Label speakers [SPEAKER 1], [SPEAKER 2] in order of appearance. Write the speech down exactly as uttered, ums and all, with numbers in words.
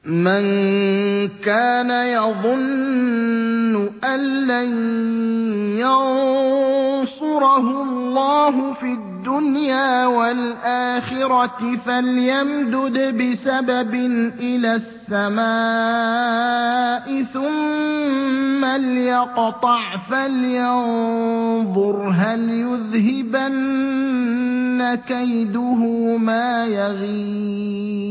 [SPEAKER 1] مَن كَانَ يَظُنُّ أَن لَّن يَنصُرَهُ اللَّهُ فِي الدُّنْيَا وَالْآخِرَةِ فَلْيَمْدُدْ بِسَبَبٍ إِلَى السَّمَاءِ ثُمَّ لْيَقْطَعْ فَلْيَنظُرْ هَلْ يُذْهِبَنَّ كَيْدُهُ مَا يَغِيظُ